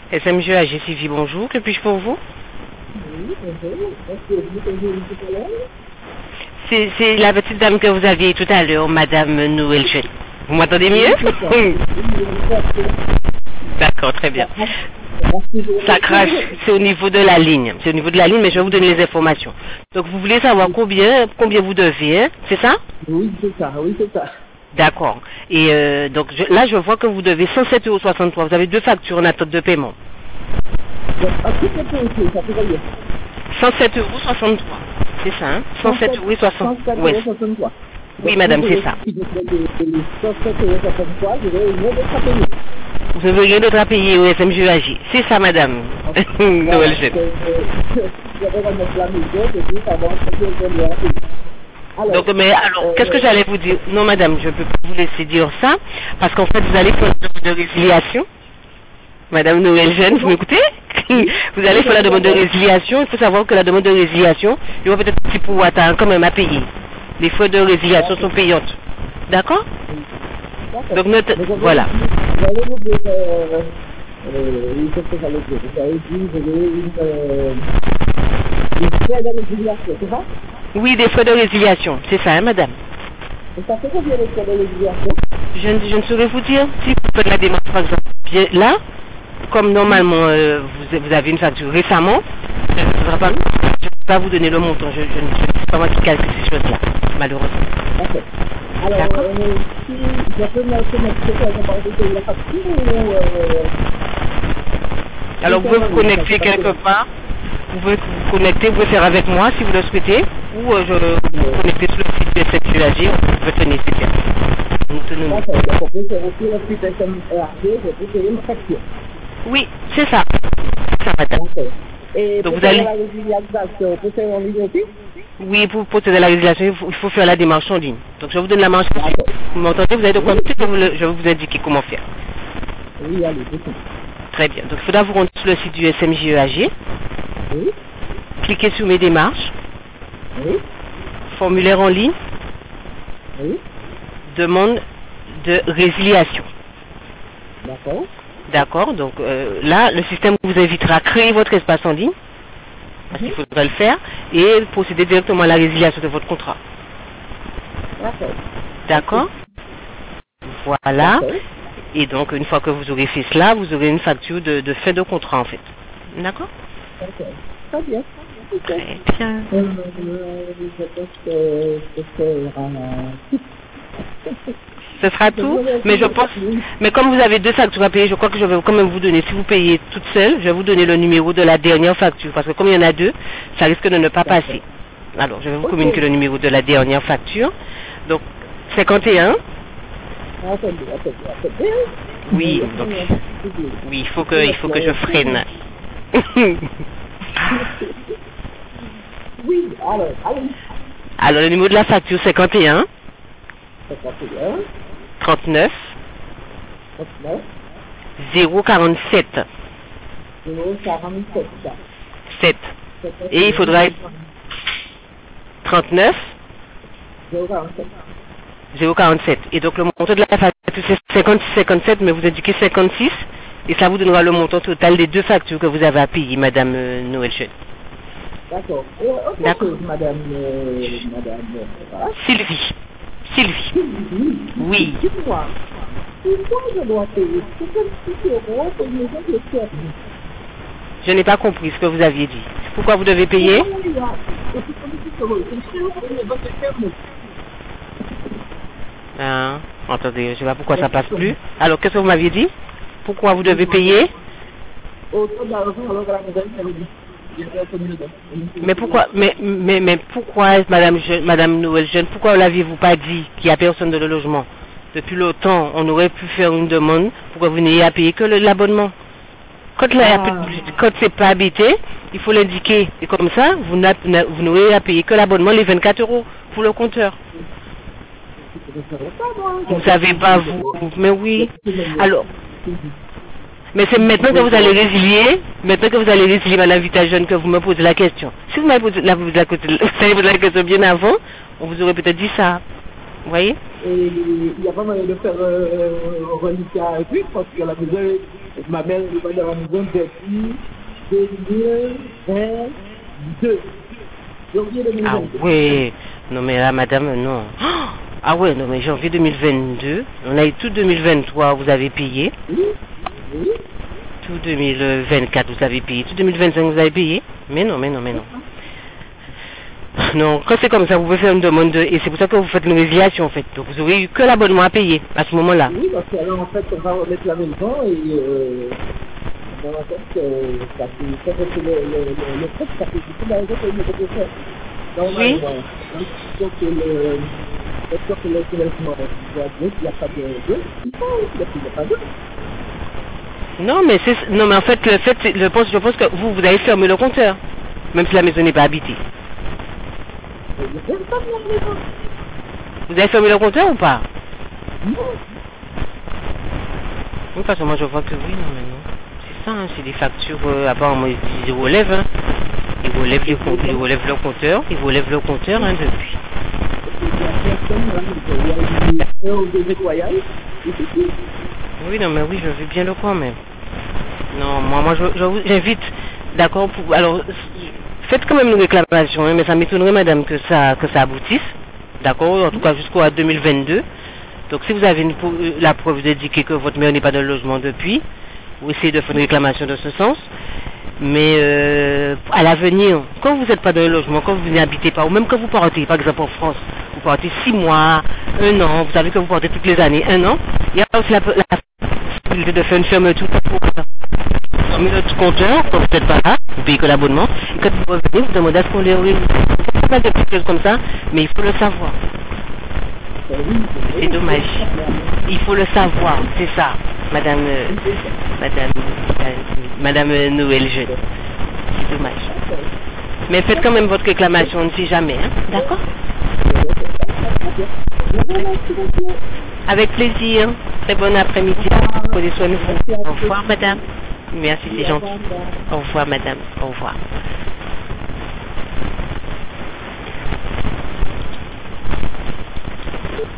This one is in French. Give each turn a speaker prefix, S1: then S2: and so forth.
S1: SMG AG Civi, bonjour. Que puis-je pour vous?
S2: Oui, bonjour. Est-ce que vous avez eu tout à l'heure?
S1: C'est la petite dame que vous aviez tout à l'heure, Madame Noël Jeune. Vous m'entendez mieux?
S2: Oui.
S1: D'accord, très bien. Ça crache, c'est au niveau de la ligne. C'est au niveau de la ligne, mais je vais vous donner les informations. Donc, vous voulez savoir combien vous devez, hein? C'est ça?
S2: Oui, c'est ça, oui, c'est ça.
S1: D'accord. Et donc, là, je vois que vous devez 107,63 €. Vous avez deux factures en attente de paiement.
S2: Donc, à tout ce point, ça peut aller.
S1: 107,63 €. C'est ça, hein? 107,63 €. Oui.
S2: 107,63 €.
S1: Oui, madame, c'est ça.
S2: Si je fais les 107,63 €, je vais rien d'autre à payer.
S1: Vous n'avez rien d'autre à payer au SMGAG. C'est ça, madame. Noël Jeune.
S2: Je vais remettre la maison et puis savoir ce que je vais payer.
S1: Donc, mais alors, qu'est-ce que j'allais vous dire? Non, madame, je ne peux pas vous laisser dire ça, parce qu'en fait, vous allez faire une demande de résiliation. Madame Noël Jeune, vous m'écoutez? Vous allez faire la demande de résiliation. Il faut savoir que la demande de résiliation, il y aura peut-être un petit pourcentage quand même à payer. Les frais de résiliation sont payantes. D'accord? Donc, voilà.
S2: J'allais vous dire, qu'est-ce que j'allais dire? J'allais dire, une frais de résiliation, c'est ça?
S1: Oui, des frais de résiliation. C'est ça, hein, madame?
S2: Et ça fait combien de frais de résiliation?
S1: Je ne saurais vous dire. Si vous faites la démarche, par exemple, là, comme normalement vous avez une facture récemment, je ne peux pas vous donner le montant. Je ne sais pas moi qui calcule ces choses-là, malheureusement.
S2: Ok. Alors, si je peux me connecter la facture ou...
S1: Alors, vous pouvez vous connecter quelque part. Vous pouvez vous connecter, vous pouvez faire avec moi si vous le souhaitez. Ou je vous connecter sur le site de SMGAG, on peut tenir nécessaire.
S2: D'accord, on peut faire aussi le site SMGAG, je peux payer ma facture.
S1: Oui, c'est ça. C'est ça, madame.
S2: Okay. Et
S1: donc
S2: pour
S1: vous allez...
S2: la résiliation, on peut faire en ligne aussi?
S1: Oui, pour procéder à la résiliation, il faut faire la démarche en ligne. Donc je vous donne la marche. Vous m'entendez? Vous avez de quoi noter? Je vais vous indiquer comment faire.
S2: Oui, allez, c'est tout.
S1: Très bien. Donc il faudra vous rendre sur le site du SMGEAG.
S2: Oui.
S1: Cliquez sur mes démarches.
S2: Oui.
S1: Formulaire en ligne.
S2: Oui.
S1: Demande de résiliation.
S2: D'accord.
S1: D'accord. Donc là, le système vous invitera à créer votre espace en ligne. Parce qu'il faudra le faire. Et procéder directement à la résiliation de votre contrat.
S2: D'accord.
S1: D'accord. Voilà. Et donc, une fois que vous aurez fait cela, vous aurez une facture de fin de contrat, en fait. D'accord?
S2: D'accord. Très bien.
S1: Très bien.
S2: Je pense que
S1: Ce sera tout, mais je pense, mais comme vous avez deux factures à payer, je crois que je vais quand même vous donner, si vous payez toute seule, je vais vous donner le numéro de la dernière facture, parce que comme il y en a deux, ça risque de ne pas passer. Alors, je vais vous communiquer le numéro de la dernière facture. Donc, 51. Oui, donc, oui, il faut que je freine.
S2: Oui,
S1: alors, le numéro de la facture, 51. 39 047 7. Et il faudra 39 047. Et donc le montant de la facture c'est 56,57, mais vous indiquez 56 et ça vous donnera le montant total des deux factures que vous avez à payer, Madame Noël Jeune.
S2: D'accord.
S1: D'accord.
S2: Madame,
S1: Sylvie. Oui.
S2: Dites-moi, pourquoi je dois payer 56 € pour une maison qui est chère?
S1: Je n'ai pas compris ce que vous aviez dit. Pourquoi vous devez payer? Attendez, je ne sais pas pourquoi ça passe plus. Alors, qu'est-ce que vous m'aviez dit? Pourquoi vous devez payer? Mais pourquoi, Madame Noël Jeune, pourquoi l'aviez-vous pas dit qu'il n'y a personne dans le logement? Depuis longtemps, on aurait pu faire une demande pour que vous n'ayez à payer que l'abonnement. Quand c'est pas habité, il faut l'indiquer. Et comme ça, vous n'aurez à payer que l'abonnement, les 24 € pour le compteur. Vous savez pas, vous. Mais oui. Alors. Mais c'est maintenant que vous allez résilier, Madame Vita Jeune, que vous me posez la question. Si vous m'avez posé la question bien avant, on vous aurait peut-être dit ça. Vous voyez?
S2: Et il n'y a pas moyen de faire reliquat et puis, parce que la maison, ma mère est dans la maison depuis 2022. Janvier 2022.
S1: Ah ouais. Non mais là, madame, non. Ah ouais, non mais janvier 2022. On a eu tout 2023, vous avez payé.
S2: Oui, oui.
S1: Tout 2024, vous avez payé. Tout 2025, vous avez payé. Mais non. Non, quand c'est comme ça, vous pouvez faire une demande et c'est pour ça que vous faites une résiliation en fait. Donc vous aurez eu que l'abonnement à payer à ce moment-là.
S2: Oui, parce que alors en fait, on va remettre la maison et dans la tête, ça fait le fait, ça fait beaucoup d'argent que nous devons faire.
S1: Oui.
S2: Donc le financement, il n'y a pas de deux, il n'y a pas de deux.
S1: Non, mais en fait, le fait, je pense que vous avez fermé le compteur, même si la maison n'est pas habitée. Vous avez fermé le compteur ou pas?
S2: Non.
S1: Oui, parce que moi je vois que oui, non, mais non. C'est ça, hein, c'est des factures, apparemment ils relèvent, hein. Ils relèvent le compteur, hein, depuis. Oui, non, mais oui, je veux bien le croire, mais... Non, moi j'invite, d'accord, alors, faites quand même une réclamation, hein, mais ça m'étonnerait, madame, que ça aboutisse, d'accord, en tout cas jusqu'à 2022. Donc, si vous avez la preuve d'indiquer que votre mère n'est pas dans le logement depuis, vous essayez de faire une réclamation dans ce sens. Mais à l'avenir, quand vous n'êtes pas dans le logement, quand vous venez habiter pas, ou même quand vous partez, par exemple en France, vous partez 6 mois, 1 an, vous savez que vous partez toutes les années, 1 an, il y a aussi la possibilité de faire une fermeture pour fermer notre compteur, quand vous n'êtes pas là, vous payez que l'abonnement, et quand vous revenez, vous demandez à ce qu'on les réouvre. C'est pas des choses comme ça, mais il faut le savoir. C'est dommage. Il faut le savoir, c'est ça, Madame Noël Jeune. C'est dommage. Mais faites quand même votre réclamation, on ne sait jamais, hein? D'accord? Avec plaisir. Très bon après-midi. Prenez soin de vous. Au revoir, madame. Merci, c'est gentil. Au revoir, madame. Au revoir.